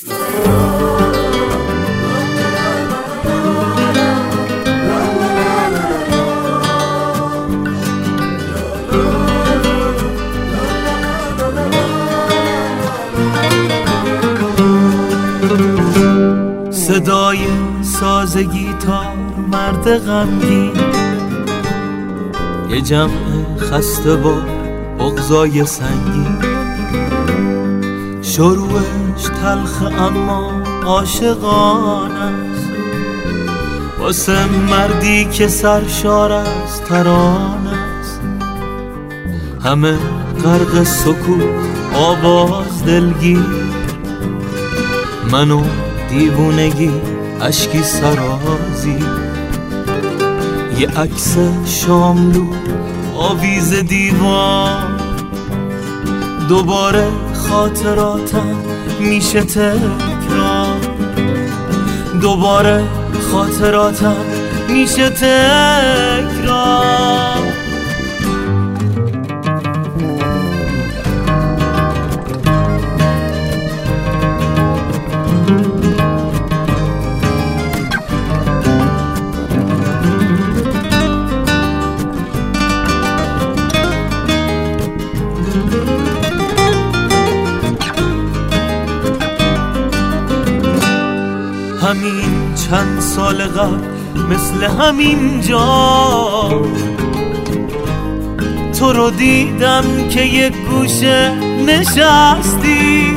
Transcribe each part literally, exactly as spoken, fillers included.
صدای ساز گیتار مرد غمگین، یه جمع خسته با بغضای سنگین. شروعش تلخ اما عاشقانه است، واسه مردی که سرشار از ترانه است. همه غرق سکوت آواز دلگیر، منو دیوونگی اشکی سرازی. یه عکس شاملو آویز دیوان، دوباره خاطراتم میشه تکرار. دوباره خاطراتم میشه تکرار. همین چند سال قبل مثل همین جا تو رو دیدم که یک گوشه نشستی.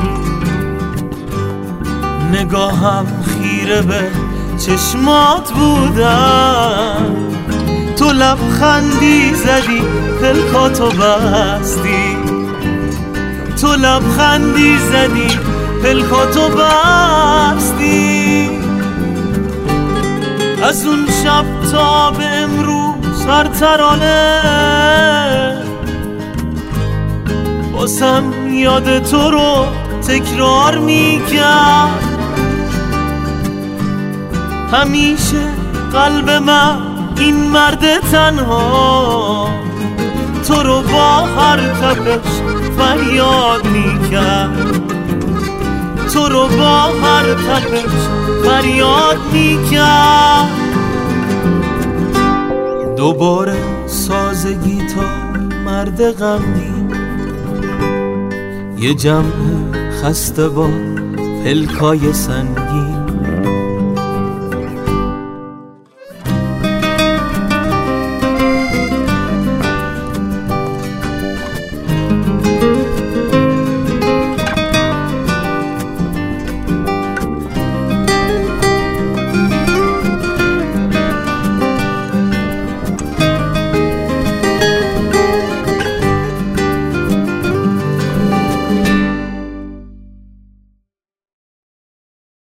نگاهم خیره به چشمات بودم، تو لبخندی زدی پلکاتو بستی. تو لبخندی زدی پلکاتو بستی. از اون شب تا به امروز هر ترانه باسم یاد تو رو تکرار میکرد. همیشه قلب من این مرد تنها تو رو با هر تپش فریاد میکرد. تو رو با هر تپش فریاد میکرد. دوباره ساز گیتار مرد غمگین، یه جمع خسته با پلکای سنگین.